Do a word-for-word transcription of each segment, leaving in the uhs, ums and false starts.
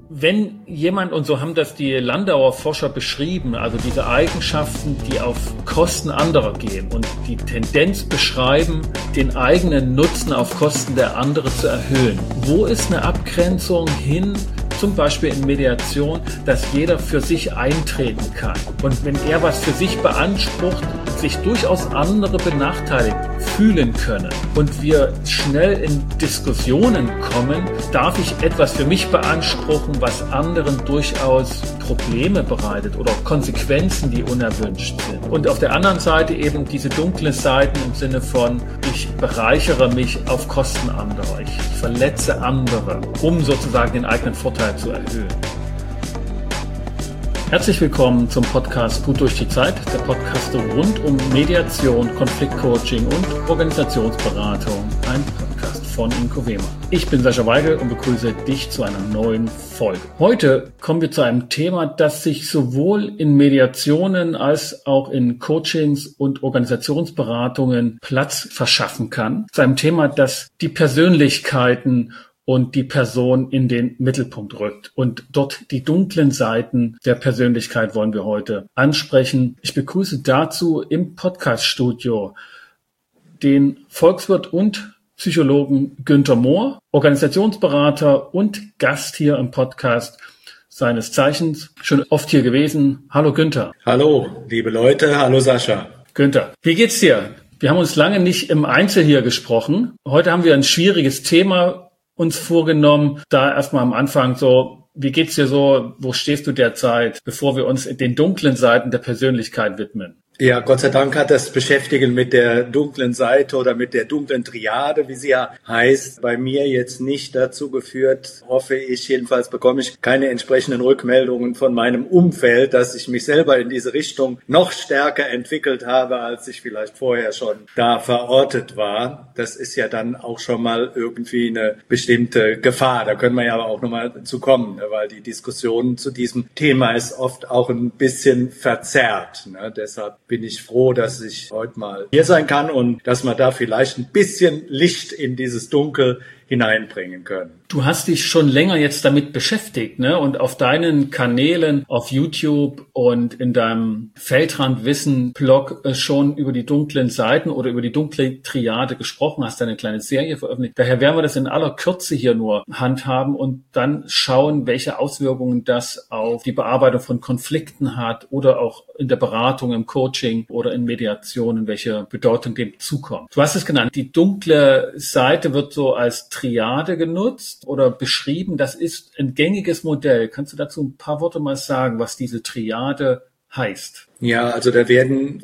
Wenn jemand, und so haben das die Landauer Forscher beschrieben, also diese Eigenschaften, die auf Kosten anderer gehen und die Tendenz beschreiben, den eigenen Nutzen auf Kosten der anderen zu erhöhen. Wo ist eine Abgrenzung hin, zum Beispiel in Mediation, dass jeder für sich eintreten kann? Und wenn er was für sich beansprucht, sich durchaus andere benachteiligt fühlen können und wir schnell in Diskussionen kommen, darf ich etwas für mich beanspruchen, was anderen durchaus Probleme bereitet oder Konsequenzen, die unerwünscht sind. Und auf der anderen Seite eben diese dunklen Seiten im Sinne von, ich bereichere mich auf Kosten anderer, ich verletze andere, um sozusagen den eigenen Vorteil zu erhöhen. Herzlich willkommen zum Podcast Gut durch die Zeit, der Podcast rund um Mediation, Konfliktcoaching und Organisationsberatung, ein Podcast von Inkovema. Ich bin Sascha Weigel und begrüße dich zu einer neuen Folge. Heute kommen wir zu einem Thema, das sich sowohl in Mediationen als auch in Coachings und Organisationsberatungen Platz verschaffen kann. Zu einem Thema, das die Persönlichkeiten und die Person in den Mittelpunkt rückt. Und dort die dunklen Seiten der Persönlichkeit wollen wir heute ansprechen. Ich begrüße dazu im Podcast-Studio den Volkswirt und Psychologen Günther Mohr, Organisationsberater und Gast hier im Podcast, seines Zeichens schon oft hier gewesen. Hallo Günther. Hallo, liebe Leute. Hallo Sascha. Günther, wie geht's dir? Wir haben uns lange nicht im Einzel hier gesprochen. Heute haben wir ein schwieriges Thema uns vorgenommen, da erstmal am Anfang so, wie geht's dir so, wo stehst du derzeit, bevor wir uns den dunklen Seiten der Persönlichkeit widmen? Ja, Gott sei Dank hat das Beschäftigen mit der dunklen Seite oder mit der dunklen Triade, wie sie ja heißt, bei mir jetzt nicht dazu geführt, hoffe ich, jedenfalls bekomme ich keine entsprechenden Rückmeldungen von meinem Umfeld, dass ich mich selber in diese Richtung noch stärker entwickelt habe, als ich vielleicht vorher schon da verortet war. Das ist ja dann auch schon mal irgendwie eine bestimmte Gefahr. Da können wir ja aber auch nochmal zu kommen, weil die Diskussion zu diesem Thema ist oft auch ein bisschen verzerrt. Ne? Deshalb bin ich froh, dass ich heute mal hier sein kann und dass wir da vielleicht ein bisschen Licht in dieses Dunkel hineinbringen können. Du hast dich schon länger jetzt damit beschäftigt, ne? Und auf deinen Kanälen, auf YouTube und in deinem Feldrandwissen-Blog schon über die dunklen Seiten oder über die dunkle Triade gesprochen, hast eine kleine Serie veröffentlicht. Daher werden wir das in aller Kürze hier nur handhaben und dann schauen, welche Auswirkungen das auf die Bearbeitung von Konflikten hat oder auch in der Beratung, im Coaching oder in Mediationen, welche Bedeutung dem zukommt. Du hast es genannt, die dunkle Seite wird so als Triade genutzt oder beschrieben. Das ist ein gängiges Modell. Kannst du dazu ein paar Worte mal sagen, was diese Triade heißt? Ja, also da werden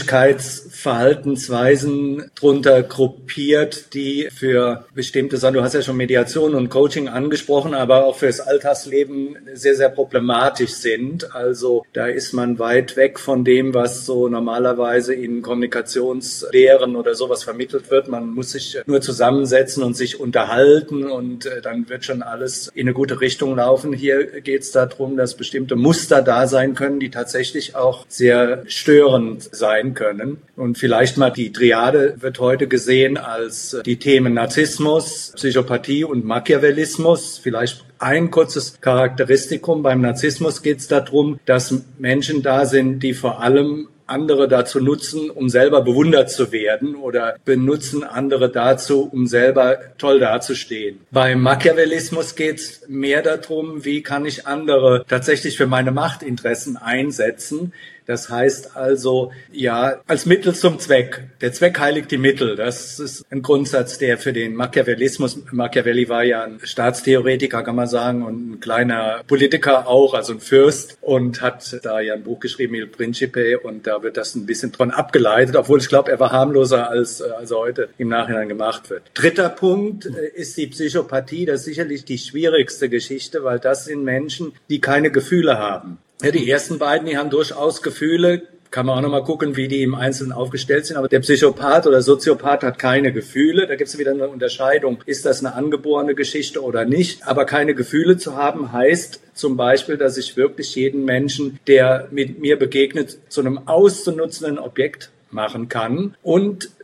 Persönlichkeitsverhaltensweisen drunter gruppiert, die für bestimmte Sachen, du hast ja schon Mediation und Coaching angesprochen, aber auch fürs Alltagsleben sehr, sehr problematisch sind. Also da ist man weit weg von dem, was so normalerweise in Kommunikationslehren oder sowas vermittelt wird. Man muss sich nur zusammensetzen und sich unterhalten und dann wird schon alles in eine gute Richtung laufen. Hier geht es darum, dass bestimmte Muster da sein können, die tatsächlich auch sehr störend sein können. Und vielleicht mal die Triade wird heute gesehen als die Themen Narzissmus, Psychopathie und Machiavellismus. Vielleicht ein kurzes Charakteristikum. Beim Narzissmus geht es darum, dass Menschen da sind, die vor allem andere dazu nutzen, um selber bewundert zu werden oder benutzen andere dazu, um selber toll dazustehen. Beim Machiavellismus geht es mehr darum, wie kann ich andere tatsächlich für meine Machtinteressen einsetzen. Das heißt also, ja, als Mittel zum Zweck. Der Zweck heiligt die Mittel. Das ist ein Grundsatz, der für den Machiavellismus, Machiavelli war ja ein Staatstheoretiker, kann man sagen, und ein kleiner Politiker auch, also ein Fürst, und hat da ja ein Buch geschrieben, Il Principe, und da wird das ein bisschen dran abgeleitet, obwohl ich glaube, er war harmloser, als, als heute im Nachhinein gemacht wird. Dritter Punkt ist die Psychopathie. Das ist sicherlich die schwierigste Geschichte, weil das sind Menschen, die keine Gefühle haben. Ja, die ersten beiden, die haben durchaus Gefühle, kann man auch nochmal gucken, wie die im Einzelnen aufgestellt sind, aber der Psychopath oder Soziopath hat keine Gefühle, da gibt es wieder eine Unterscheidung, ist das eine angeborene Geschichte oder nicht, aber keine Gefühle zu haben heißt zum Beispiel, dass ich wirklich jeden Menschen, der mit mir begegnet, zu einem auszunutzenden Objekt machen kann. Und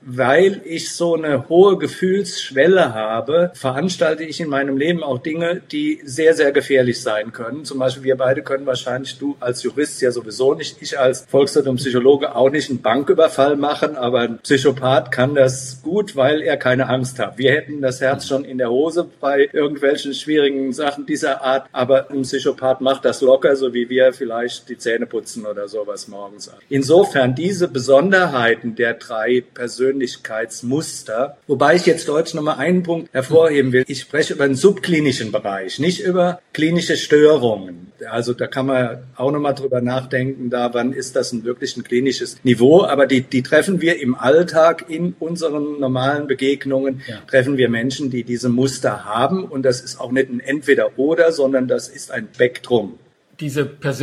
weil ich so eine hohe Gefühlsschwelle habe, veranstalte ich in meinem Leben auch Dinge, die sehr, sehr gefährlich sein können. Zum Beispiel wir beide können wahrscheinlich, du als Jurist ja sowieso nicht, ich als Volkswirt und Psychologe auch nicht einen Banküberfall machen, aber ein Psychopath kann das gut, weil er keine Angst hat. Wir hätten das Herz schon in der Hose bei irgendwelchen schwierigen Sachen dieser Art, aber ein Psychopath macht das locker, so wie wir vielleicht die Zähne putzen oder sowas morgens. Insofern diese Besonderheiten der drei Persönlichkeitsmuster, wobei ich jetzt deutsch nochmal einen Punkt hervorheben will. Ich spreche über den subklinischen Bereich, nicht über klinische Störungen. Also da kann man auch nochmal drüber nachdenken, da wann ist das ein wirklich ein klinisches Niveau, aber die, die treffen wir im Alltag in unseren normalen Begegnungen, ja. treffen wir Menschen, die diese Muster haben und das ist auch nicht ein Entweder-Oder, sondern das ist ein Spektrum. Diese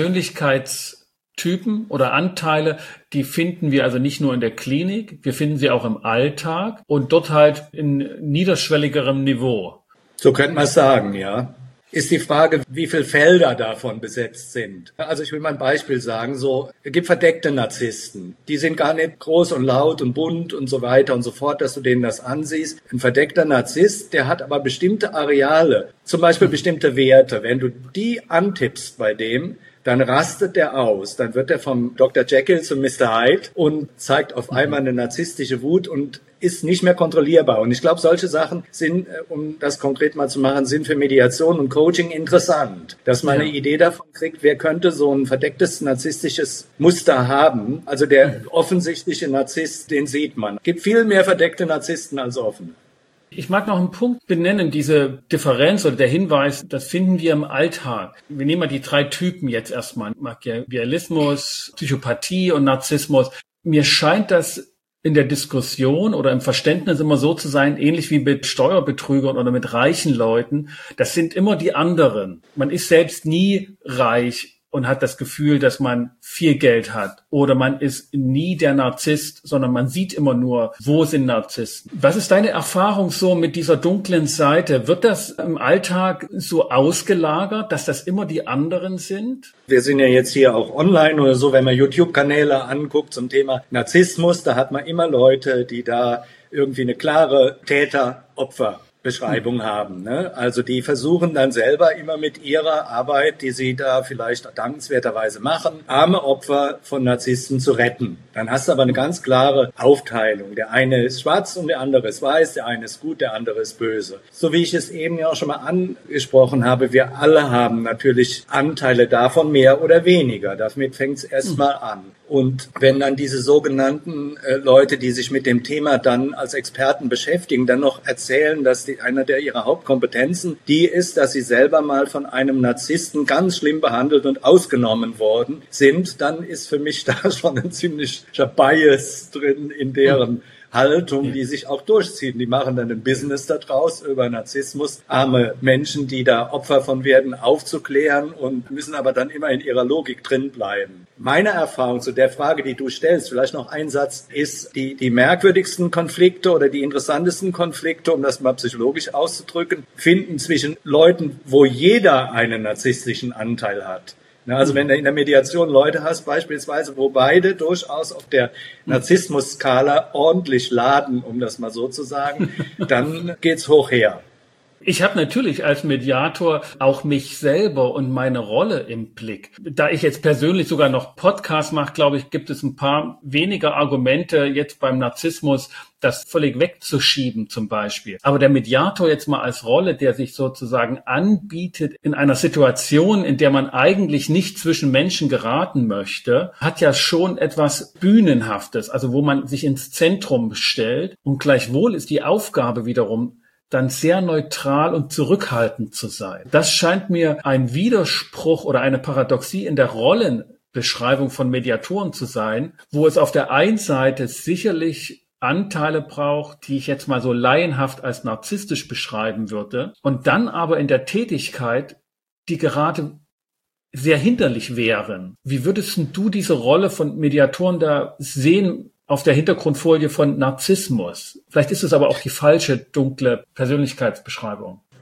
Persönlichkeitstypen oder Anteile, die finden wir also nicht nur in der Klinik, wir finden sie auch im Alltag und dort halt in niederschwelligerem Niveau. So könnte man es sagen, ja. Ist die Frage, wie viele Felder davon besetzt sind. Also ich will mal ein Beispiel sagen, so, es gibt verdeckte Narzissten. Die sind gar nicht groß und laut und bunt und so weiter und so fort, dass du denen das ansiehst. Ein verdeckter Narzisst, der hat aber bestimmte Areale, zum Beispiel bestimmte Werte. Wenn du die antippst bei dem, dann rastet der aus. Dann wird er vom Doktor Jekyll zum Mister Hyde und zeigt auf einmal eine narzisstische Wut und ist nicht mehr kontrollierbar. Und ich glaube, solche Sachen sind, um das konkret mal zu machen, sind für Mediation und Coaching interessant. Dass man ja. eine Idee davon kriegt, wer könnte so ein verdecktes narzisstisches Muster haben. Also der offensichtliche Narzisst, den sieht man. Es gibt viel mehr verdeckte Narzissten als offene. Ich mag noch einen Punkt benennen, diese Differenz oder der Hinweis, das finden wir im Alltag. Wir nehmen mal die drei Typen jetzt erstmal, Machiavellismus, Psychopathie und Narzissmus. Mir scheint das in der Diskussion oder im Verständnis immer so zu sein, ähnlich wie mit Steuerbetrügern oder mit reichen Leuten. Das sind immer die anderen. Man ist selbst nie reich und hat das Gefühl, dass man viel Geld hat. Oder man ist nie der Narzisst, sondern man sieht immer nur, wo sind Narzissten. Was ist deine Erfahrung so mit dieser dunklen Seite? Wird das im Alltag so ausgelagert, dass das immer die anderen sind? Wir sind ja jetzt hier auch online oder so, wenn man YouTube-Kanäle anguckt zum Thema Narzissmus, da hat man immer Leute, die da irgendwie eine klare Täter-Opfer Beschreibung haben, ne? Also die versuchen dann selber immer mit ihrer Arbeit, die sie da vielleicht dankenswerterweise machen, arme Opfer von Narzissten zu retten. Dann hast du aber eine ganz klare Aufteilung. Der eine ist schwarz und der andere ist weiß, der eine ist gut, der andere ist böse. So wie ich es eben ja auch schon mal angesprochen habe, wir alle haben natürlich Anteile davon, mehr oder weniger. Damit fängt es erstmal an. Und wenn dann diese sogenannten äh, Leute, die sich mit dem Thema dann als Experten beschäftigen, dann noch erzählen, dass die, einer der ihrer Hauptkompetenzen die ist, dass sie selber mal von einem Narzissten ganz schlimm behandelt und ausgenommen worden sind, dann ist für mich da schon ein ziemlicher Bias drin in deren Haltung, die sich auch durchziehen. Die machen dann ein Business da draus über Narzissmus, arme Menschen, die da Opfer von werden, aufzuklären und müssen aber dann immer in ihrer Logik drin bleiben. Meine Erfahrung zu der Frage, die du stellst, vielleicht noch ein Satz, ist, die, die merkwürdigsten Konflikte oder die interessantesten Konflikte, um das mal psychologisch auszudrücken, finden zwischen Leuten, wo jeder einen narzisstischen Anteil hat. Also wenn du in der Mediation Leute hast, beispielsweise, wo beide durchaus auf der Narzissmus-Skala ordentlich laden, um das mal so zu sagen, dann geht's hoch her. Ich habe natürlich als Mediator auch mich selber und meine Rolle im Blick. Da ich jetzt persönlich sogar noch Podcast mache, glaube ich, gibt es ein paar weniger Argumente jetzt beim Narzissmus, das völlig wegzuschieben zum Beispiel. Aber der Mediator jetzt mal als Rolle, der sich sozusagen anbietet in einer Situation, in der man eigentlich nicht zwischen Menschen geraten möchte, hat ja schon etwas Bühnenhaftes, also wo man sich ins Zentrum stellt. Und gleichwohl ist die Aufgabe wiederum, dann sehr neutral und zurückhaltend zu sein. Das scheint mir ein Widerspruch oder eine Paradoxie in der Rollenbeschreibung von Mediatoren zu sein, wo es auf der einen Seite sicherlich Anteile braucht, die ich jetzt mal so laienhaft als narzisstisch beschreiben würde, und dann aber in der Tätigkeit, die gerade sehr hinderlich wären. Wie würdest du diese Rolle von Mediatoren da sehen auf der Hintergrundfolie von Narzissmus? Vielleicht ist es aber auch die falsche, dunkle Persönlichkeitsbeschreibung.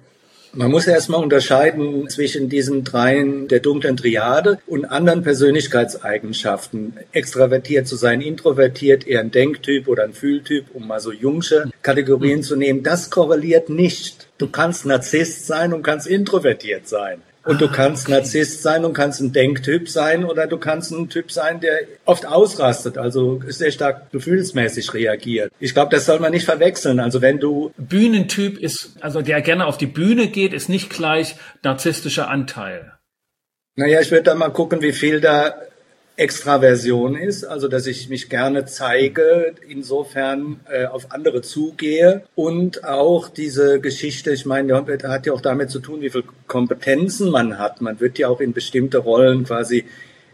Man muss erstmal unterscheiden zwischen diesen dreien der dunklen Triade und anderen Persönlichkeitseigenschaften. Extravertiert zu sein, introvertiert, eher ein Denktyp oder ein Fühltyp, um mal so jungsche Kategorien mhm. zu nehmen. Das korreliert nicht. Du kannst Narzisst sein und kannst introvertiert sein. Und du kannst okay. Narzisst sein und kannst ein Denktyp sein oder du kannst ein Typ sein, der oft ausrastet, also sehr stark gefühlsmäßig reagiert. Ich glaube, das soll man nicht verwechseln. Also wenn du... Bühnentyp ist, also der gerne auf die Bühne geht, ist nicht gleich narzisstischer Anteil. Naja, ich würde da mal gucken, wie viel da Extraversion ist, also dass ich mich gerne zeige, insofern äh, auf andere zugehe und auch diese Geschichte, ich meine, das hat ja auch damit zu tun, wie viel Kompetenzen man hat. Man wird ja auch in bestimmte Rollen quasi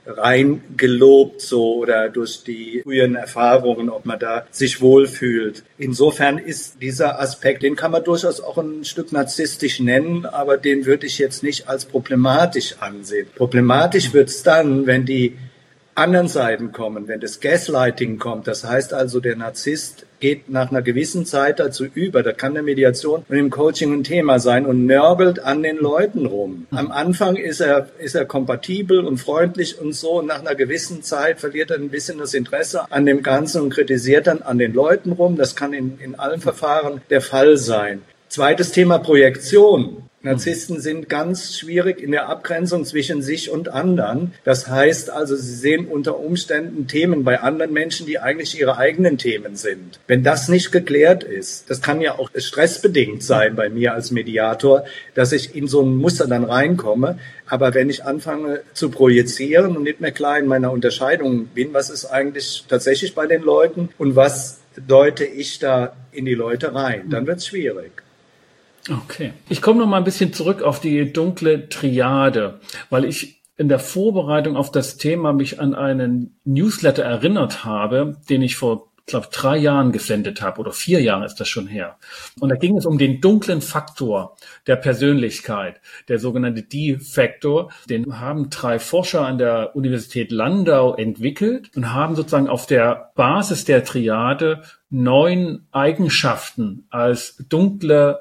reingelobt so oder durch die früheren Erfahrungen, ob man da sich wohlfühlt. Insofern ist dieser Aspekt, den kann man durchaus auch ein Stück narzisstisch nennen, aber den würde ich jetzt nicht als problematisch ansehen. Problematisch wird's dann, wenn die anderen Seiten kommen, wenn das Gaslighting kommt, das heißt also, der Narzisst geht nach einer gewissen Zeit dazu über, da kann eine Mediation und im Coaching ein Thema sein und nörgelt an den Leuten rum. Am Anfang ist er, ist er kompatibel und freundlich und so, und nach einer gewissen Zeit verliert er ein bisschen das Interesse an dem Ganzen und kritisiert dann an den Leuten rum. Das kann in, in allen Verfahren der Fall sein. Zweites Thema Projektion. Narzissten sind ganz schwierig in der Abgrenzung zwischen sich und anderen. Das heißt also, sie sehen unter Umständen Themen bei anderen Menschen, die eigentlich ihre eigenen Themen sind. Wenn das nicht geklärt ist, das kann ja auch stressbedingt sein bei mir als Mediator, dass ich in so ein Muster dann reinkomme. Aber wenn ich anfange zu projizieren und nicht mehr klar in meiner Unterscheidung bin, was ist eigentlich tatsächlich bei den Leuten und was deute ich da in die Leute rein, dann wird es schwierig. Okay. Ich komme noch mal ein bisschen zurück auf die dunkle Triade, weil ich in der Vorbereitung auf das Thema mich an einen Newsletter erinnert habe, den ich vor, ich glaube, drei Jahren gesendet habe oder vier Jahren ist das schon her. Und da ging es um den dunklen Faktor der Persönlichkeit, der sogenannte D-Faktor. Den haben drei Forscher an der Universität Landau entwickelt und haben sozusagen auf der Basis der Triade neun Eigenschaften als dunkle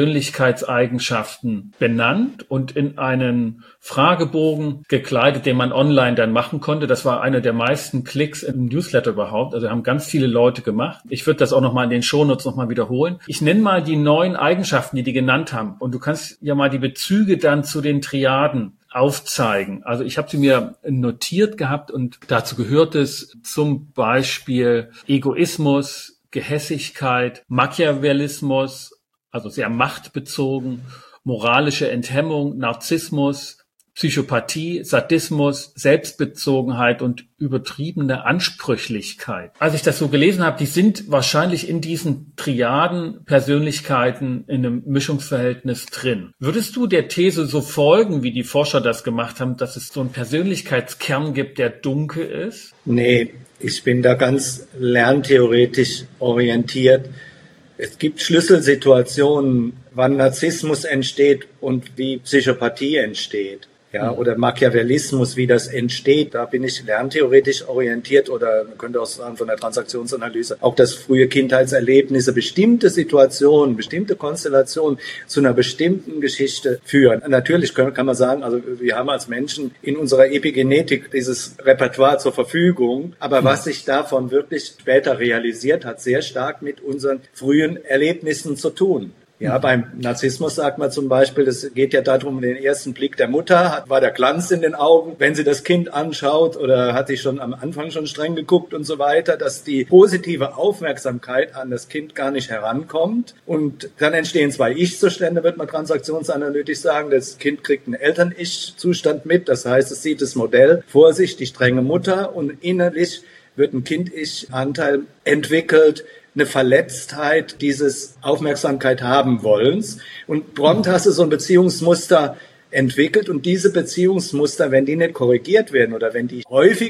Persönlichkeitseigenschaften benannt und in einen Fragebogen gekleidet, den man online dann machen konnte. Das war einer der meisten Klicks im Newsletter überhaupt. Also haben ganz viele Leute gemacht. Ich würde das auch nochmal in den Shownotes nochmal wiederholen. Ich nenne mal die neun Eigenschaften, die die genannt haben. Und du kannst ja mal die Bezüge dann zu den Triaden aufzeigen. Also ich habe sie mir notiert gehabt und dazu gehört es zum Beispiel Egoismus, Gehässigkeit, Machiavellismus, also sehr machtbezogen, moralische Enthemmung, Narzissmus, Psychopathie, Sadismus, Selbstbezogenheit und übertriebene Ansprüchlichkeit. Als ich das so gelesen habe, die sind wahrscheinlich in diesen Triaden Persönlichkeiten in einem Mischungsverhältnis drin. Würdest du der These so folgen, wie die Forscher das gemacht haben, dass es so einen Persönlichkeitskern gibt, der dunkel ist? Nee, ich bin da ganz lerntheoretisch orientiert. Es gibt Schlüsselsituationen, wann Narzissmus entsteht und wie Psychopathie entsteht. Ja, oder Machiavellismus, wie das entsteht, da bin ich lerntheoretisch orientiert oder man könnte auch sagen von der Transaktionsanalyse, auch dass frühe Kindheitserlebnisse bestimmte Situationen, bestimmte Konstellationen zu einer bestimmten Geschichte führen. Natürlich kann, kann man sagen, also wir haben als Menschen in unserer Epigenetik dieses Repertoire zur Verfügung, aber was sich davon wirklich später realisiert, hat sehr stark mit unseren frühen Erlebnissen zu tun. Ja, beim Narzissmus sagt man zum Beispiel, es geht ja darum, den ersten Blick der Mutter, hat, war der Glanz in den Augen, wenn sie das Kind anschaut oder hat sie schon am Anfang schon streng geguckt und so weiter, dass die positive Aufmerksamkeit an das Kind gar nicht herankommt. Und dann entstehen zwei Ich-Zustände, wird man transaktionsanalytisch sagen. Das Kind kriegt einen Eltern-Ich-Zustand mit, das heißt, es sieht das Modell vor sich, die strenge Mutter, und innerlich wird ein Kind-Ich-Anteil entwickelt, eine Verletztheit dieses Aufmerksamkeit haben wollens. Und prompt hast du so ein Beziehungsmuster entwickelt und diese Beziehungsmuster, wenn die nicht korrigiert werden oder wenn die häufiger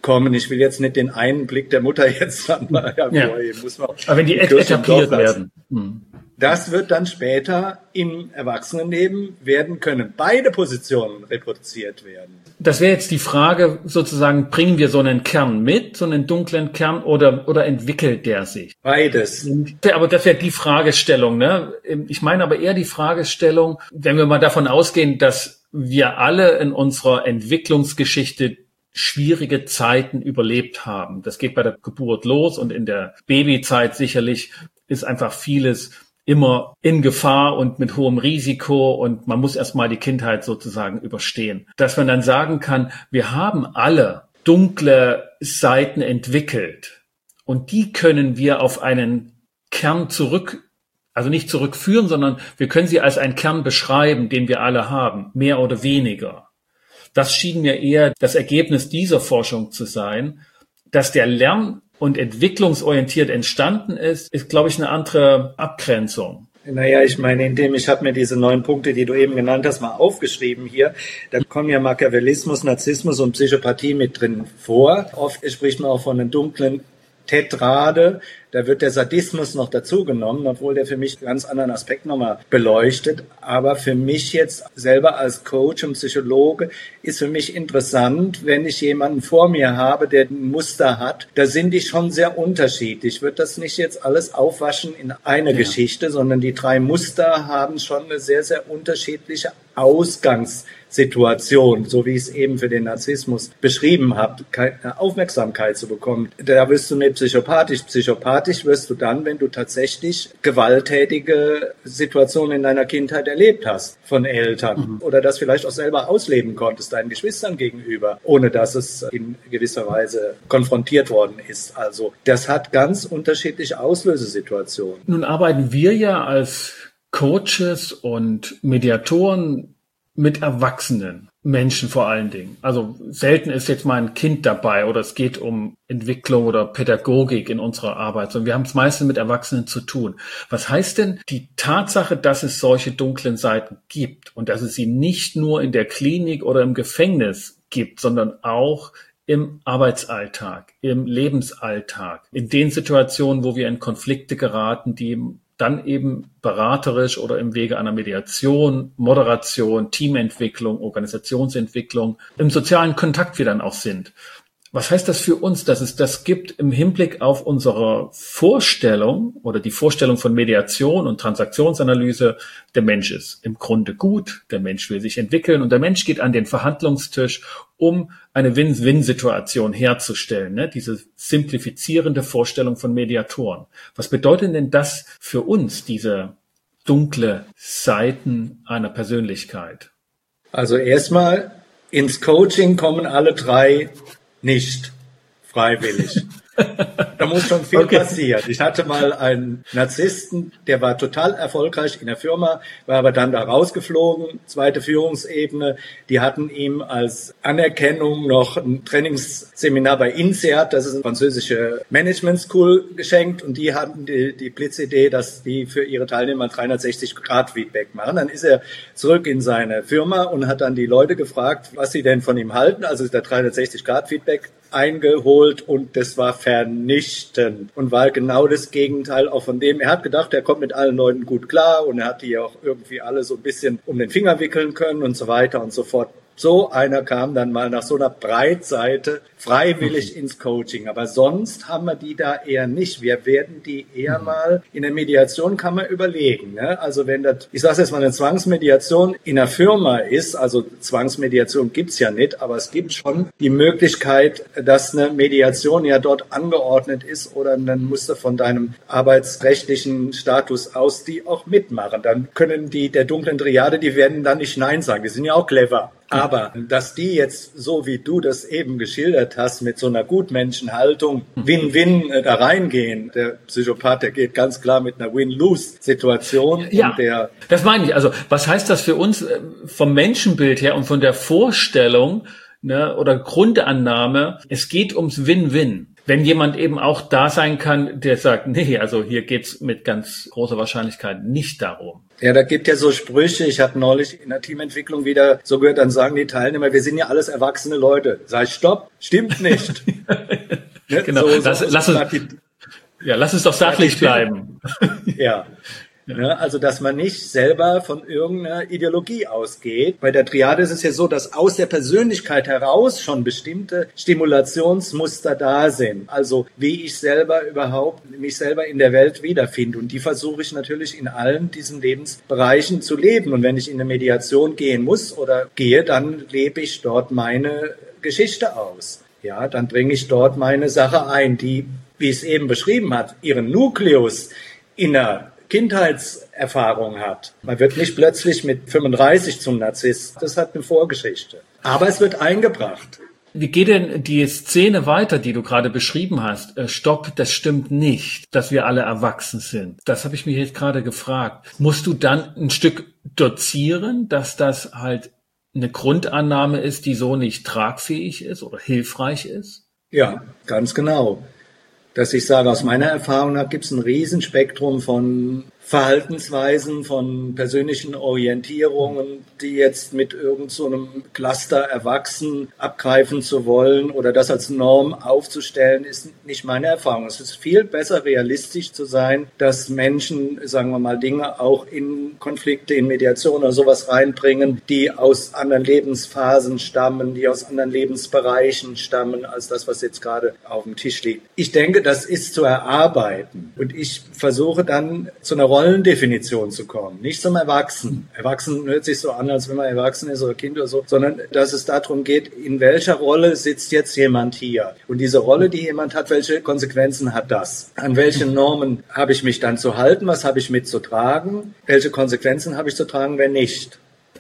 kommen. Ich will jetzt nicht den einen Blick der Mutter jetzt dann mal hervorheben. Ja. Muss man Aber wenn die etabliert werden. Hm. Das wird dann später im Erwachsenenleben werden können. Beide Positionen reproduziert werden. Das wäre jetzt die Frage, sozusagen, bringen wir so einen Kern mit, so einen dunklen Kern, oder, oder entwickelt der sich? Beides. Aber das wäre die Fragestellung, ne? Ich meine aber eher die Fragestellung, wenn wir mal davon ausgehen, dass wir alle in unserer Entwicklungsgeschichte schwierige Zeiten überlebt haben. Das geht bei der Geburt los und in der Babyzeit sicherlich ist einfach vieles immer in Gefahr und mit hohem Risiko und man muss erstmal die Kindheit sozusagen überstehen. Dass man dann sagen kann, wir haben alle dunkle Seiten entwickelt und die können wir auf einen Kern zurück, also nicht zurückführen, sondern wir können sie als einen Kern beschreiben, den wir alle haben, mehr oder weniger. Das schien mir eher das Ergebnis dieser Forschung zu sein, dass der Lern- und entwicklungsorientiert entstanden ist, ist, glaube ich, eine andere Abgrenzung. Naja, ich meine, indem ich habe mir diese neun Punkte, die du eben genannt hast, mal aufgeschrieben hier. Da kommen ja Machiavellismus, Narzissmus und Psychopathie mit drin vor. Oft spricht man auch von einem dunklen Tetrade. Da wird der Sadismus noch dazu genommen, obwohl der für mich einen ganz anderen Aspekt nochmal beleuchtet. Aber für mich jetzt selber als Coach und Psychologe ist für mich interessant, wenn ich jemanden vor mir habe, der ein Muster hat, da sind die schon sehr unterschiedlich. Ich würde das nicht jetzt alles aufwaschen in eine ja. Geschichte, sondern die drei Muster haben schon eine sehr, sehr unterschiedliche Ausgangssituation, so wie ich es eben für den Narzissmus beschrieben habe, keine Aufmerksamkeit zu bekommen. Da wirst du nicht psychopathisch. Psychopathisch wirst du dann, wenn du tatsächlich gewalttätige Situationen in deiner Kindheit erlebt hast von Eltern mhm. oder das vielleicht auch selber ausleben konntest, deinen Geschwistern gegenüber, ohne dass es in gewisser Weise konfrontiert worden ist. Also das hat ganz unterschiedliche Auslösesituationen. Nun arbeiten wir ja als Coaches und Mediatoren mit erwachsenen Menschen vor allen Dingen. Also selten ist jetzt mal ein Kind dabei oder es geht um Entwicklung oder Pädagogik in unserer Arbeit, sondern wir haben es meistens mit Erwachsenen zu tun. Was heißt denn die Tatsache, dass es solche dunklen Seiten gibt und dass es sie nicht nur in der Klinik oder im Gefängnis gibt, sondern auch im Arbeitsalltag, im Lebensalltag, in den Situationen, wo wir in Konflikte geraten, die dann eben beraterisch oder im Wege einer Mediation, Moderation, Teamentwicklung, Organisationsentwicklung, im sozialen Kontakt wir dann auch sind. Was heißt das für uns, dass es das gibt im Hinblick auf unsere Vorstellung oder die Vorstellung von Mediation und Transaktionsanalyse? Der Mensch ist im Grunde gut, der Mensch will sich entwickeln und der Mensch geht an den Verhandlungstisch, um eine Win-Win-Situation herzustellen, ne? Diese simplifizierende Vorstellung von Mediatoren. Was bedeutet denn das für uns, diese dunkle Seiten einer Persönlichkeit? Also erstmal, ins Coaching kommen alle drei nicht freiwillig. Da muss schon viel okay. passieren. Ich hatte mal einen Narzissten, der war total erfolgreich in der Firma, war aber dann da rausgeflogen, zweite Führungsebene. Die hatten ihm als Anerkennung noch ein Trainingsseminar bei INSEAD, das ist eine französische Management School, geschenkt und die hatten die, die Blitzidee, dass die für ihre Teilnehmer dreihundertsechzig Grad Feedback machen. Dann ist er zurück in seine Firma und hat dann die Leute gefragt, was sie denn von ihm halten. Also ist der dreihundertsechzig Grad Feedback eingeholt und das war vernichtend und war genau das Gegenteil auch von dem. Er hat gedacht, er kommt mit allen Leuten gut klar und er hat die auch irgendwie alle so ein bisschen um den Finger wickeln können und so weiter und so fort. So einer kam dann mal nach so einer Breitseite freiwillig ins Coaching. Aber sonst haben wir die da eher nicht. Wir werden die eher mal in der Mediation, kann man überlegen. Ne? Also wenn das, ich sage jetzt mal, eine Zwangsmediation in einer Firma ist, also Zwangsmediation gibt's ja nicht, aber es gibt schon die Möglichkeit, dass eine Mediation ja dort angeordnet ist oder dann musst du von deinem arbeitsrechtlichen Status aus die auch mitmachen. Dann können die der dunklen Triade, die werden dann nicht Nein sagen. Die sind ja auch clever. Aber dass die jetzt, so wie du das eben geschildert hast, mit so einer Gutmenschenhaltung Win-Win da reingehen, der Psychopath, der geht ganz klar mit einer Win-Lose-Situation. Ja, und der das meine ich. Also was heißt das für uns vom Menschenbild her und von der Vorstellung, ne, oder Grundannahme, es geht ums Win-Win. Wenn jemand eben auch da sein kann, der sagt, nee, also hier geht's mit ganz großer Wahrscheinlichkeit nicht darum. Ja, da gibt ja so Sprüche. Ich habe neulich in der Teamentwicklung wieder so gehört, dann sagen die Teilnehmer, wir sind ja alles erwachsene Leute. Sag ich, stopp, stimmt nicht. Ne? Genau, so, lass, so, lass, so uns, ja, lass uns doch sachlich bleiben. Ja. Ja, also, dass man nicht selber von irgendeiner Ideologie ausgeht. Bei der Triade ist es ja so, dass aus der Persönlichkeit heraus schon bestimmte Stimulationsmuster da sind. Also, wie ich selber überhaupt, mich selber in der Welt wiederfinde. Und die versuche ich natürlich in allen diesen Lebensbereichen zu leben. Und wenn ich in eine Mediation gehen muss oder gehe, dann lebe ich dort meine Geschichte aus. Ja, dann bringe ich dort meine Sache ein, die, wie es eben beschrieben hat, ihren Nukleus in der Kindheitserfahrung hat. Man wird nicht plötzlich mit fünfunddreißig zum Narzisst. Das hat eine Vorgeschichte. Aber es wird eingebracht. Wie geht denn die Szene weiter, die du gerade beschrieben hast? Äh, Stopp, das stimmt nicht, dass wir alle erwachsen sind. Das habe ich mich jetzt gerade gefragt. Musst du dann ein Stück dozieren, dass das halt eine Grundannahme ist, die so nicht tragfähig ist oder hilfreich ist? Ja, ganz genau. Dass ich sage, aus meiner Erfahrung nach gibt es ein Riesenspektrum von Verhaltensweisen, von persönlichen Orientierungen, die jetzt mit irgend so einem Cluster erwachsen abgreifen zu wollen oder das als Norm aufzustellen, ist nicht meine Erfahrung. Es ist viel besser realistisch zu sein, dass Menschen, sagen wir mal, Dinge auch in Konflikte, in Mediation oder sowas reinbringen, die aus anderen Lebensphasen stammen, die aus anderen Lebensbereichen stammen, als das, was jetzt gerade auf dem Tisch liegt. Ich denke, das ist zu erarbeiten und ich versuche dann zu einer Rollendefinition zu kommen, nicht zum Erwachsenen. Erwachsen hört sich so an, als wenn man erwachsen ist oder Kind oder so, sondern dass es darum geht, in welcher Rolle sitzt jetzt jemand hier? Und diese Rolle, die jemand hat, welche Konsequenzen hat das? An welche Normen habe ich mich dann zu halten? Was habe ich mitzutragen? Welche Konsequenzen habe ich zu tragen, wenn nicht?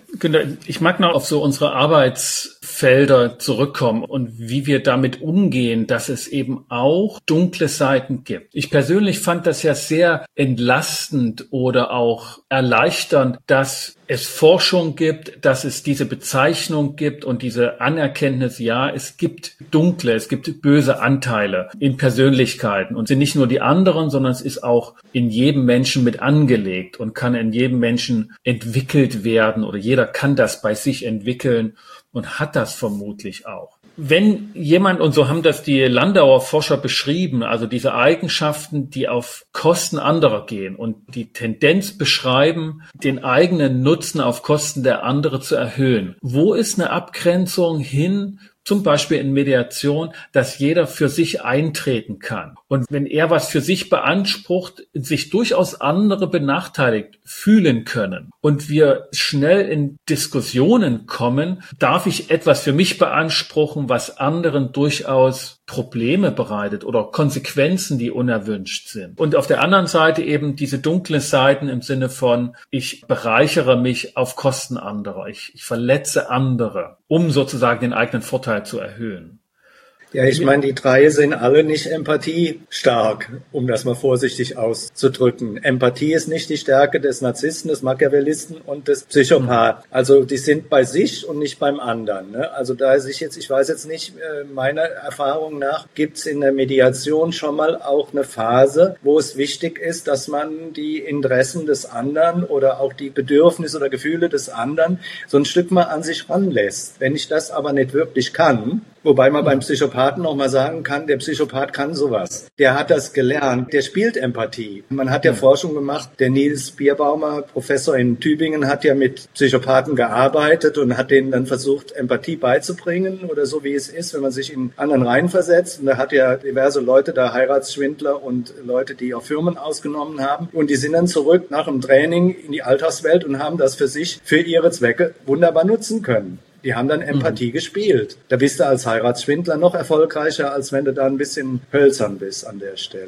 Ich mag noch auf so unsere Arbeitsfelder zurückkommen und wie wir damit umgehen, dass es eben auch dunkle Seiten gibt. Ich persönlich fand das ja sehr entlastend oder auch erleichternd, dass es Forschung gibt, dass es diese Bezeichnung gibt und diese Anerkenntnis, ja, es gibt dunkle, es gibt böse Anteile in Persönlichkeiten und sind nicht nur die anderen, sondern es ist auch in jedem Menschen mit angelegt und kann in jedem Menschen entwickelt werden oder jeder kann das bei sich entwickeln und hat das vermutlich auch. Wenn jemand, und so haben das die Landauer Forscher beschrieben, also diese Eigenschaften, die auf Kosten anderer gehen und die Tendenz beschreiben, den eigenen Nutzen auf Kosten der anderen zu erhöhen. Wo ist eine Abgrenzung hin, zum Beispiel in Mediation, dass jeder für sich eintreten kann? Und wenn er was für sich beansprucht, sich durchaus andere benachteiligt fühlen können und wir schnell in Diskussionen kommen, darf ich etwas für mich beanspruchen, was anderen durchaus Probleme bereitet oder Konsequenzen, die unerwünscht sind. Und auf der anderen Seite eben diese dunklen Seiten im Sinne von, ich bereichere mich auf Kosten anderer, ich, ich verletze andere, um sozusagen den eigenen Vorteil zu erhöhen. Ja, ich meine, die drei sind alle nicht empathiestark, um das mal vorsichtig auszudrücken. Empathie ist nicht die Stärke des Narzissten, des Machiavellisten und des Psychopathen. Also die sind bei sich und nicht beim anderen. Ne? Also da sich jetzt, ich weiß jetzt nicht, meiner Erfahrung nach gibt es in der Mediation schon mal auch eine Phase, wo es wichtig ist, dass man die Interessen des anderen oder auch die Bedürfnisse oder Gefühle des anderen so ein Stück mal an sich ranlässt. Wenn ich das aber nicht wirklich kann, wobei man beim Psychopathen auch mal sagen kann, der Psychopath kann sowas. Der hat das gelernt, der spielt Empathie. Man hat ja Forschung gemacht, der Nils Bierbaumer, Professor in Tübingen, hat ja mit Psychopathen gearbeitet und hat denen dann versucht, Empathie beizubringen oder so wie es ist, wenn man sich in anderen reinversetzt. Und da hat ja diverse Leute, da Heiratsschwindler und Leute, die auch Firmen ausgenommen haben. Und die sind dann zurück nach dem Training in die Alltagswelt und haben das für sich, für ihre Zwecke wunderbar nutzen können. Die haben dann Empathie mhm. gespielt. Da bist du als Heiratsschwindler noch erfolgreicher, als wenn du da ein bisschen hölzern bist an der Stelle.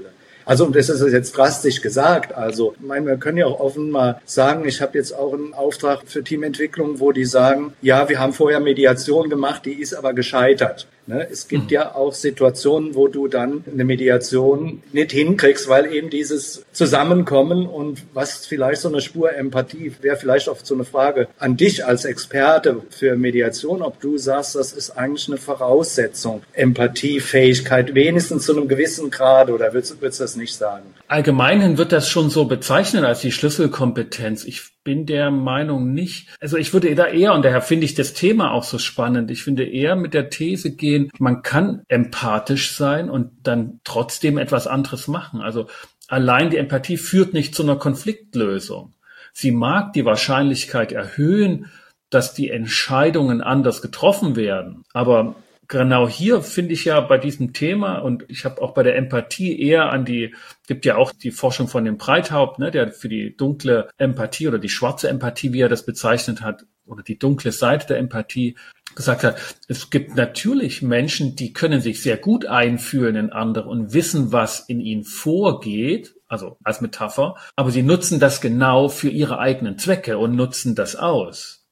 Also, und das ist jetzt drastisch gesagt. Also, ich meine, wir können ja auch offen mal sagen, ich habe jetzt auch einen Auftrag für Teamentwicklung, wo die sagen, ja, wir haben vorher Mediation gemacht, die ist aber gescheitert. Ne? Es gibt mhm. ja auch Situationen, wo du dann eine Mediation nicht hinkriegst, weil eben dieses Zusammenkommen und was vielleicht so eine Spur Empathie, wäre vielleicht auch so eine Frage an dich als Experte für Mediation, ob du sagst, das ist eigentlich eine Voraussetzung, Empathiefähigkeit, wenigstens zu einem gewissen Grad, oder würdest, würdest du das nicht sagen? Allgemeinhin wird das schon so bezeichnet als die Schlüsselkompetenz. Ich bin der Meinung nicht. Also ich würde da eher, und daher finde ich das Thema auch so spannend, ich finde eher mit der These gehen, man kann empathisch sein und dann trotzdem etwas anderes machen. Also allein die Empathie führt nicht zu einer Konfliktlösung. Sie mag die Wahrscheinlichkeit erhöhen, dass die Entscheidungen anders getroffen werden. Aber genau hier finde ich ja bei diesem Thema, und ich habe auch bei der Empathie eher an die, gibt ja auch die Forschung von dem Breithaupt, ne, der für die dunkle Empathie oder die schwarze Empathie, wie er das bezeichnet hat, oder die dunkle Seite der Empathie gesagt hat, es gibt natürlich Menschen, die können sich sehr gut einfühlen in andere und wissen, was in ihnen vorgeht, also als Metapher, aber sie nutzen das genau für ihre eigenen Zwecke und nutzen das aus.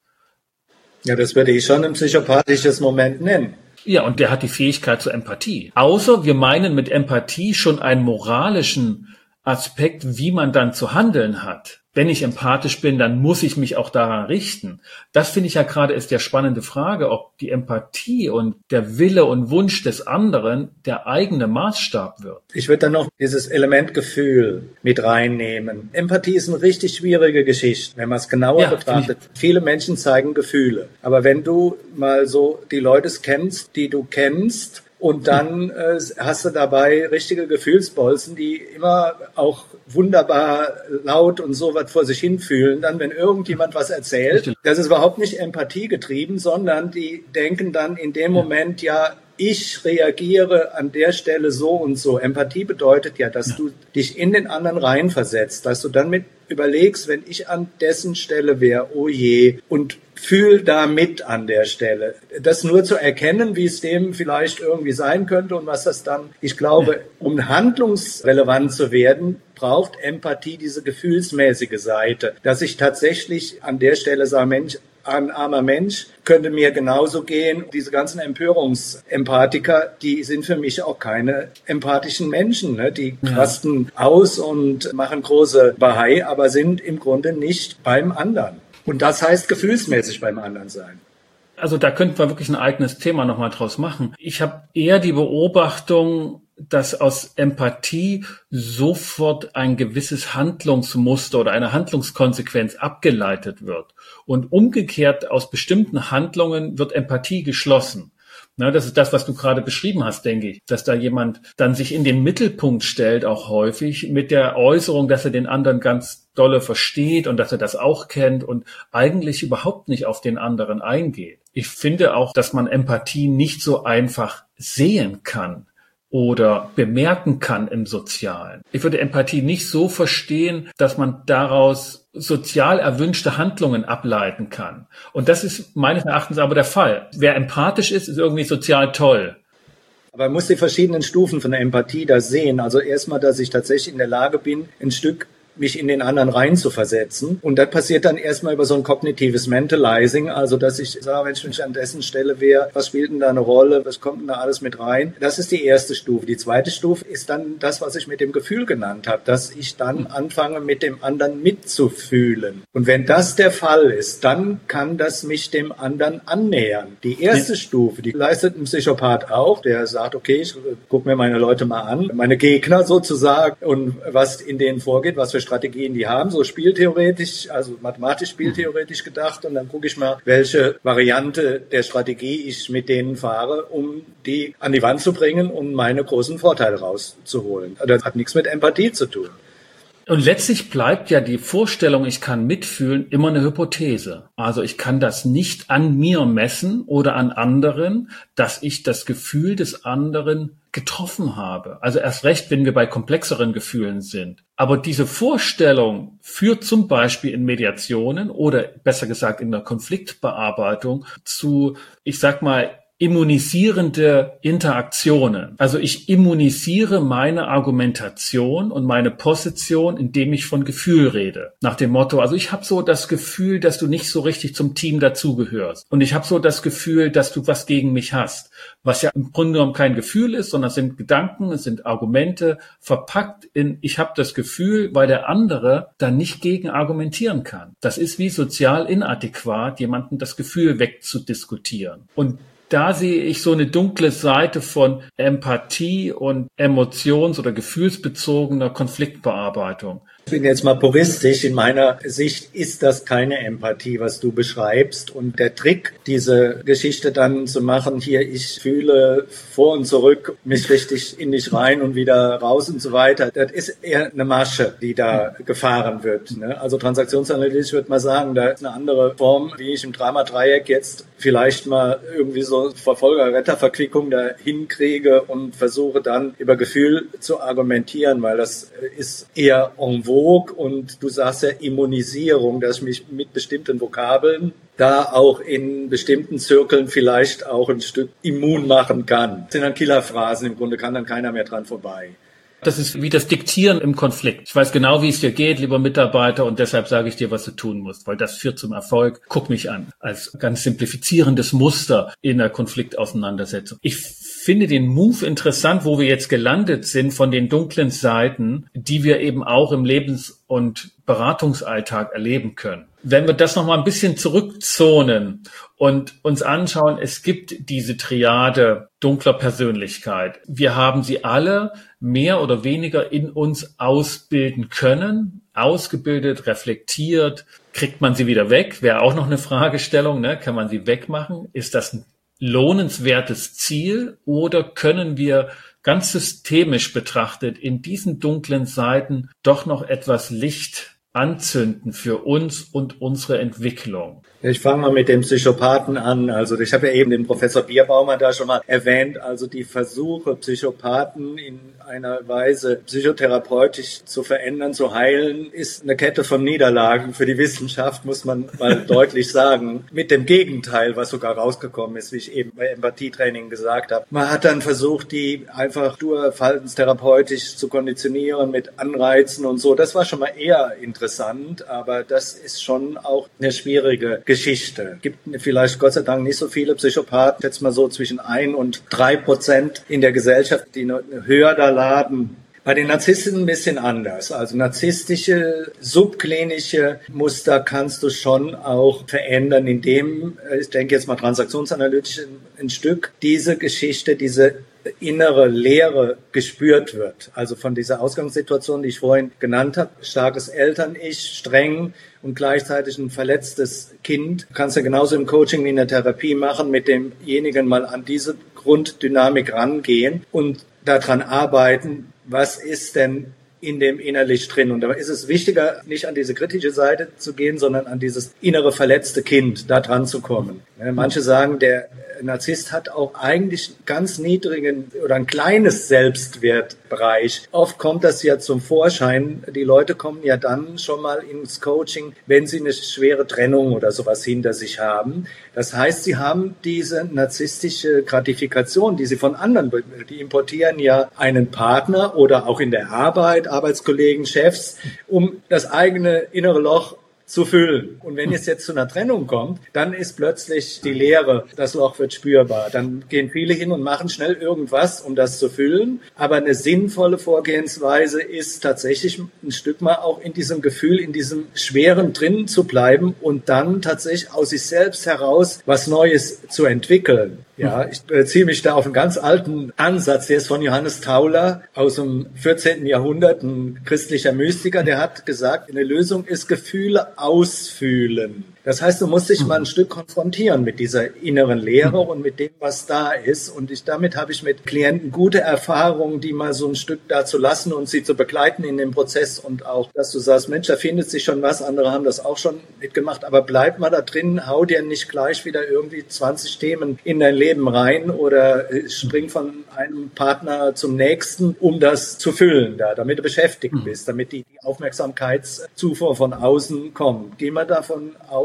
Ja, das würde ich schon ein psychopathisches Moment nennen. Ja, und der hat die Fähigkeit zur Empathie. Außer wir meinen mit Empathie schon einen moralischen Aspekt, wie man dann zu handeln hat. Wenn ich empathisch bin, dann muss ich mich auch daran richten. Das finde ich ja gerade ist der spannende Frage, ob die Empathie und der Wille und Wunsch des anderen der eigene Maßstab wird. Ich würde dann noch dieses Element Gefühl mit reinnehmen. Empathie ist eine richtig schwierige Geschichte, wenn man es genauer ja, betrachtet. Viele Menschen zeigen Gefühle. Aber wenn du mal so die Leute kennst, die du kennst, und dann äh, hast du dabei richtige Gefühlsbolzen, die immer auch wunderbar laut und so was vor sich hin fühlen. Dann, wenn irgendjemand was erzählt, das ist überhaupt nicht empathiegetrieben, sondern die denken dann in dem Moment, ja, ich reagiere an der Stelle so und so. Empathie bedeutet ja, dass ja. du dich in den anderen reinversetzt, dass du dann mit überlegst, wenn ich an dessen Stelle wäre, oh je, und fühl da mit an der Stelle. Das nur zu erkennen, wie es dem vielleicht irgendwie sein könnte und was das dann, ich glaube, um handlungsrelevant zu werden, braucht Empathie diese gefühlsmäßige Seite, dass ich tatsächlich an der Stelle sage, Mensch, ein armer Mensch könnte mir genauso gehen. Diese ganzen Empörungsempathiker, die sind für mich auch keine empathischen Menschen. Ne? Die ja. rasten aus und machen große Bahai, aber sind im Grunde nicht beim anderen. Und das heißt gefühlsmäßig beim anderen sein. Also da könnten wir wirklich ein eigenes Thema nochmal draus machen. Ich habe eher die Beobachtung, dass aus Empathie sofort ein gewisses Handlungsmuster oder eine Handlungskonsequenz abgeleitet wird. Und umgekehrt aus bestimmten Handlungen wird Empathie geschlossen. Na, das ist das, was du gerade beschrieben hast, denke ich, dass da jemand dann sich in den Mittelpunkt stellt, auch häufig mit der Äußerung, dass er den anderen ganz dolle versteht und dass er das auch kennt und eigentlich überhaupt nicht auf den anderen eingeht. Ich finde auch, dass man Empathie nicht so einfach sehen kann oder bemerken kann im Sozialen. Ich würde Empathie nicht so verstehen, dass man daraus sozial erwünschte Handlungen ableiten kann. Und das ist meines Erachtens aber der Fall. Wer empathisch ist, ist irgendwie sozial toll. Aber man muss die verschiedenen Stufen von der Empathie da sehen. Also erstmal, dass ich tatsächlich in der Lage bin, ein Stück mich in den anderen rein zu versetzen. Und das passiert dann erstmal über so ein kognitives Mentalizing, also dass ich sage, wenn ich an dessen Stelle wäre, was spielt denn da eine Rolle, was kommt denn da alles mit rein? Das ist die erste Stufe. Die zweite Stufe ist dann das, was ich mit dem Gefühl genannt habe, dass ich dann anfange, mit dem anderen mitzufühlen. Und wenn das der Fall ist, dann kann das mich dem anderen annähern. Die erste Stufe, die leistet ein Psychopath auch, der sagt, okay, ich gucke mir meine Leute mal an, meine Gegner sozusagen und was in denen vorgeht, was für Strategien die haben, so spieltheoretisch, also mathematisch spieltheoretisch gedacht, und dann gucke ich mal, welche Variante der Strategie ich mit denen fahre, um die an die Wand zu bringen und meine großen Vorteile rauszuholen. Das hat nichts mit Empathie zu tun. Und letztlich bleibt ja die Vorstellung, ich kann mitfühlen, immer eine Hypothese. Also ich kann das nicht an mir messen oder an anderen, dass ich das Gefühl des anderen getroffen habe. Also erst recht, wenn wir bei komplexeren Gefühlen sind. Aber diese Vorstellung führt zum Beispiel in Mediationen oder besser gesagt in der Konfliktbearbeitung zu, ich sag mal, immunisierende Interaktionen. Also ich immunisiere meine Argumentation und meine Position, indem ich von Gefühl rede. Nach dem Motto, also ich habe so das Gefühl, dass du nicht so richtig zum Team dazugehörst. Und ich habe so das Gefühl, dass du was gegen mich hast. Was ja im Grunde genommen kein Gefühl ist, sondern es sind Gedanken, es sind Argumente verpackt in, ich habe das Gefühl, weil der andere dann nicht gegen argumentieren kann. Das ist wie sozial inadäquat, jemandem das Gefühl wegzudiskutieren. Und da sehe ich so eine dunkle Seite von Empathie und emotions- oder gefühlsbezogener Konfliktbearbeitung. Ich bin jetzt mal puristisch. In meiner Sicht ist das keine Empathie, was du beschreibst. Und der Trick, diese Geschichte dann zu machen, hier, ich fühle vor und zurück, mich richtig in dich rein und wieder raus und so weiter, das ist eher eine Masche, die da gefahren wird. Ne? Also transaktionsanalytisch würde man sagen, da ist eine andere Form, wie ich im Drama-Dreieck jetzt vielleicht mal irgendwie so Verfolger-Retter-Verquickung da hinkriege und versuche dann über Gefühl zu argumentieren, weil das ist eher en vogue. Und du sagst ja Immunisierung, dass ich mich mit bestimmten Vokabeln da auch in bestimmten Zirkeln vielleicht auch ein Stück immun machen kann. Das sind dann Killerphrasen, im Grunde kann dann keiner mehr dran vorbei. Das ist wie das Diktieren im Konflikt. Ich weiß genau, wie es dir geht, lieber Mitarbeiter, und deshalb sage ich dir, was du tun musst, weil das führt zum Erfolg. Guck mich an. Als ganz simplifizierendes Muster in der Konfliktauseinandersetzung. Ich finde den Move interessant, wo wir jetzt gelandet sind von den dunklen Seiten, die wir eben auch im Lebens- und Beratungsalltag erleben können. Wenn wir das nochmal ein bisschen zurückzonen und uns anschauen, es gibt diese Triade dunkler Persönlichkeit. Wir haben sie alle mehr oder weniger in uns ausbilden können, ausgebildet, reflektiert. Kriegt man sie wieder weg? Wäre auch noch eine Fragestellung, ne? Kann man sie wegmachen? Ist das ein lohnenswertes Ziel oder können wir ganz systemisch betrachtet in diesen dunklen Seiten doch noch etwas Licht anzünden für uns und unsere Entwicklung? Ich fange mal mit dem Psychopathen an. Also ich habe ja eben den Professor Bierbaumer da schon mal erwähnt. Also die Versuche, Psychopathen in einer Weise psychotherapeutisch zu verändern, zu heilen, ist eine Kette von Niederlagen für die Wissenschaft, muss man mal deutlich sagen. Mit dem Gegenteil, was sogar rausgekommen ist, wie ich eben bei Empathietraining gesagt habe. Man hat dann versucht, die einfach nur verhaltenstherapeutisch zu konditionieren mit Anreizen und so. Das war schon mal eher interessant, aber das ist schon auch eine schwierige Geschichte. Gibt vielleicht Gott sei Dank nicht so viele Psychopathen, jetzt mal so zwischen ein und drei Prozent in der Gesellschaft, die höher da laden. Bei den Narzissten ein bisschen anders. Also narzisstische, subklinische Muster kannst du schon auch verändern, indem, ich denke jetzt mal transaktionsanalytisch ein Stück, diese Geschichte, diese innere Leere gespürt wird. Also von dieser Ausgangssituation, die ich vorhin genannt habe, starkes Eltern-Ich, streng und gleichzeitig ein verletztes Kind. Kannst du genauso im Coaching wie in der Therapie machen, mit demjenigen mal an diese Grunddynamik rangehen und daran arbeiten, was ist denn in dem innerlich drin. Und da ist es wichtiger, nicht an diese kritische Seite zu gehen, sondern an dieses innere verletzte Kind, da dran zu kommen. Manche sagen, der Narzisst hat auch eigentlich ganz niedrigen oder ein kleines Selbstwertbereich. Oft kommt das ja zum Vorschein. Die Leute kommen ja dann schon mal ins Coaching, wenn sie eine schwere Trennung oder sowas hinter sich haben. Das heißt, sie haben diese narzisstische Gratifikation, die sie von anderen, die importieren ja einen Partner oder auch in der Arbeit, Arbeitskollegen, Chefs, um das eigene innere Loch zu füllen. Und wenn es jetzt zu einer Trennung kommt, dann ist plötzlich die Leere, das Loch wird spürbar. Dann gehen viele hin und machen schnell irgendwas, um das zu füllen. Aber eine sinnvolle Vorgehensweise ist tatsächlich ein Stück mal auch in diesem Gefühl, in diesem Schweren drin zu bleiben und dann tatsächlich aus sich selbst heraus was Neues zu entwickeln. Ja, ich beziehe mich da auf einen ganz alten Ansatz, der ist von Johannes Tauler aus dem vierzehnten Jahrhundert, ein christlicher Mystiker, der hat gesagt, eine Lösung ist Gefühle ausfühlen. Das heißt, du musst dich mal ein Stück konfrontieren mit dieser inneren Leere und mit dem, was da ist. Und ich, damit habe ich mit Klienten gute Erfahrungen, die mal so ein Stück da zu lassen und sie zu begleiten in dem Prozess. Und auch, dass du sagst, Mensch, da findet sich schon was, andere haben das auch schon mitgemacht, aber bleib mal da drin, hau dir nicht gleich wieder irgendwie zwanzig Themen in dein Leben rein oder spring von einem Partner zum nächsten, um das zu füllen da, damit du beschäftigt bist, damit die, die Aufmerksamkeitszufuhr von außen kommt. Geh mal davon aus,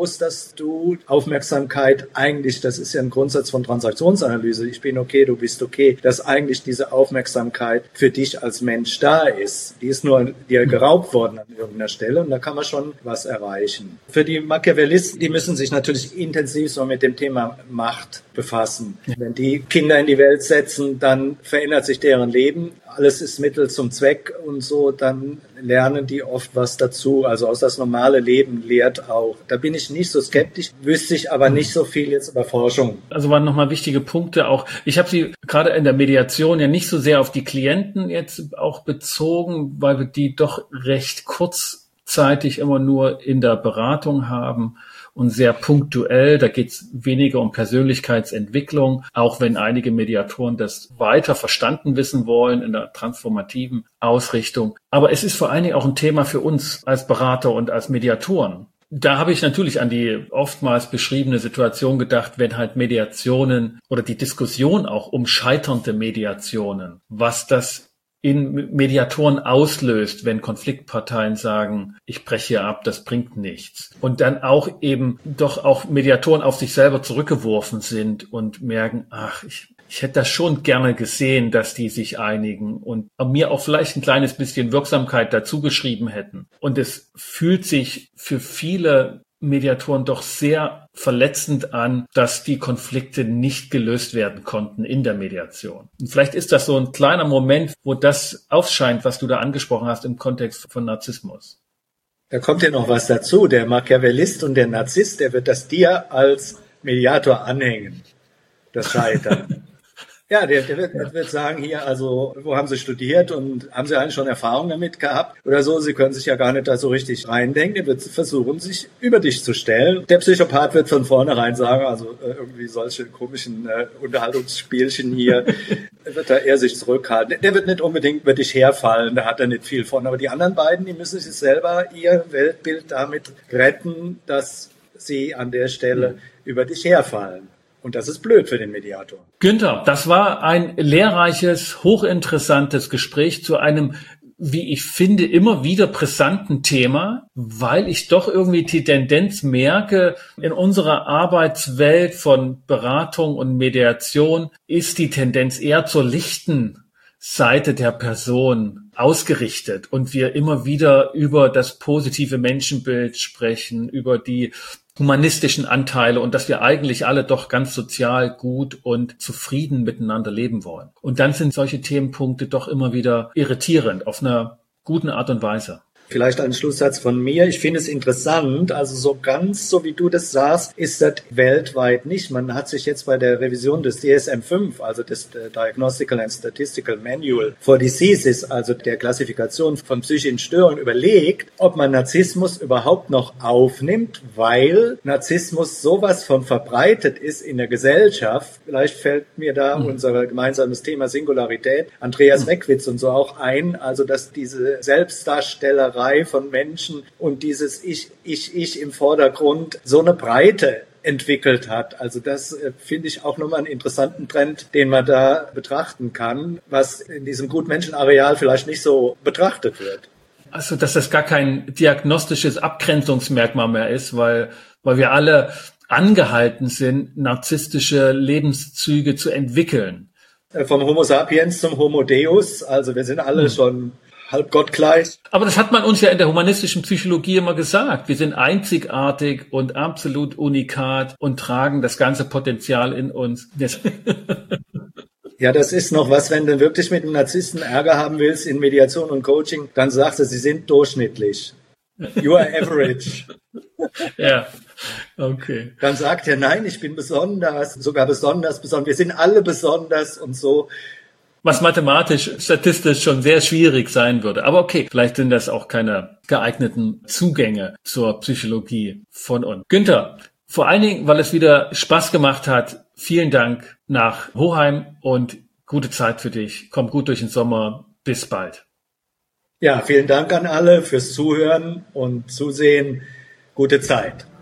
bewusst, dass du Aufmerksamkeit eigentlich, das ist ja ein Grundsatz von Transaktionsanalyse, ich bin okay, du bist okay, dass eigentlich diese Aufmerksamkeit für dich als Mensch da ist. Die ist nur dir geraubt worden an irgendeiner Stelle und da kann man schon was erreichen. Für die Machiavellisten, die müssen sich natürlich intensiv so mit dem Thema Macht befassen. Wenn die Kinder in die Welt setzen, dann verändert sich deren Leben. Alles ist Mittel zum Zweck und so, dann lernen die oft was dazu. Also aus das normale Leben lehrt auch. Da bin ich nicht so skeptisch, wüsste ich aber nicht so viel jetzt über Forschung. Also waren nochmal wichtige Punkte auch. Ich habe sie gerade in der Mediation ja nicht so sehr auf die Klienten jetzt auch bezogen, weil wir die doch recht kurzzeitig immer nur in der Beratung haben. Und sehr punktuell, da geht es weniger um Persönlichkeitsentwicklung, auch wenn einige Mediatoren das weiter verstanden wissen wollen in der transformativen Ausrichtung. Aber es ist vor allen Dingen auch ein Thema für uns als Berater und als Mediatoren. Da habe ich natürlich an die oftmals beschriebene Situation gedacht, wenn halt Mediationen oder die Diskussion auch um scheiternde Mediationen, was das in Mediatoren auslöst, wenn Konfliktparteien sagen, ich breche hier ab, das bringt nichts. Und dann auch eben doch auch Mediatoren auf sich selber zurückgeworfen sind und merken, ach, ich, ich hätte das schon gerne gesehen, dass die sich einigen und mir auch vielleicht ein kleines bisschen Wirksamkeit dazu geschrieben hätten. Und es fühlt sich für viele Mediatoren doch sehr verletzend an, dass die Konflikte nicht gelöst werden konnten in der Mediation. Und vielleicht ist das so ein kleiner Moment, wo das aufscheint, was du da angesprochen hast im Kontext von Narzissmus. Da kommt ja noch was dazu. Der Machiavellist und der Narzisst, der wird das dir als Mediator anhängen, das Scheitern. Ja, der, der, wird, der wird sagen, hier, also, wo haben Sie studiert und haben Sie eigentlich schon Erfahrung damit gehabt oder so? Sie können sich ja gar nicht da so richtig reindenken. Der wird versuchen, sich über dich zu stellen. Der Psychopath wird von vornherein sagen, also äh, irgendwie solche komischen äh, Unterhaltungsspielchen hier, wird da eher sich zurückhalten. Der, der wird nicht unbedingt über dich herfallen, da hat er nicht viel von. Aber die anderen beiden, die müssen sich selber ihr Weltbild damit retten, dass sie an der Stelle mhm. über dich herfallen. Und das ist blöd für den Mediator. Günther, das war ein lehrreiches, hochinteressantes Gespräch zu einem, wie ich finde, immer wieder brisanten Thema, weil ich doch irgendwie die Tendenz merke, in unserer Arbeitswelt von Beratung und Mediation ist die Tendenz eher zur lichten Seite der Person ausgerichtet und wir immer wieder über das positive Menschenbild sprechen, über die humanistischen Anteile und dass wir eigentlich alle doch ganz sozial gut und zufrieden miteinander leben wollen. Und dann sind solche Themenpunkte doch immer wieder irritierend auf einer guten Art und Weise. Vielleicht ein Schlusssatz von mir. Ich finde es interessant, also so ganz so wie du das sagst, ist das weltweit nicht. Man hat sich jetzt bei der Revision des D S M fünf, also des Diagnostical and Statistical Manual for Diseases, also der Klassifikation von psychischen Störungen, überlegt, ob man Narzissmus überhaupt noch aufnimmt, weil Narzissmus sowas von verbreitet ist in der Gesellschaft. Vielleicht fällt mir da mhm. unser gemeinsames Thema Singularität, Andreas mhm. Reckwitz und so auch ein, also dass diese Selbstdarstellerei von Menschen und dieses Ich, Ich, Ich im Vordergrund so eine Breite entwickelt hat. Also das äh, finde ich auch nochmal einen interessanten Trend, den man da betrachten kann, was in diesem Gutmenschenareal vielleicht nicht so betrachtet wird. Also, dass das gar kein diagnostisches Abgrenzungsmerkmal mehr ist, weil, weil wir alle angehalten sind, narzisstische Lebenszüge zu entwickeln. Äh, vom Homo sapiens zum Homo Deus, also wir sind alle hm. schon halb gottgleich. Aber das hat man uns ja in der humanistischen Psychologie immer gesagt. Wir sind einzigartig und absolut unikat und tragen das ganze Potenzial in uns. Ja, das ist noch was, wenn du wirklich mit einem Narzissten Ärger haben willst in Mediation und Coaching, dann sagst du, sie sind durchschnittlich. You are average. Ja, okay. Dann sagt er, nein, ich bin besonders, sogar besonders, besonders. Wir sind alle besonders und so. Was mathematisch, statistisch schon sehr schwierig sein würde. Aber okay, vielleicht sind das auch keine geeigneten Zugänge zur Psychologie von uns. Günther, vor allen Dingen, weil es wieder Spaß gemacht hat, vielen Dank nach Hoheim und gute Zeit für dich. Komm gut durch den Sommer. Bis bald. Ja, vielen Dank an alle fürs Zuhören und Zusehen. Gute Zeit.